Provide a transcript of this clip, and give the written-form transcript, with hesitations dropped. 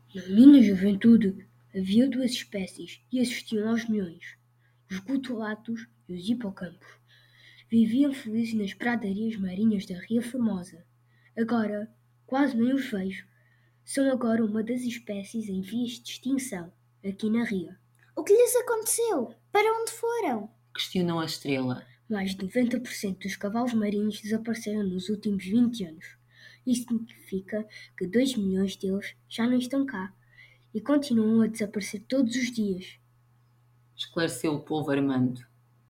Na minha juventude havia duas espécies e existiam aos milhões: os gutulatos e os hipocampos. Viviam felizes nas pradarias marinhas da Ria Formosa. Agora quase nem os vejo. São agora uma das espécies em vias de extinção aqui na Ria. O que lhes aconteceu? Para onde foram? Questionou a estrela. Mais de 90% dos cavalos marinhos desapareceram nos últimos 20 anos. Isso significa que 2 milhões deles já não estão cá e continuam a desaparecer todos os dias. Esclareceu o polvo Armando.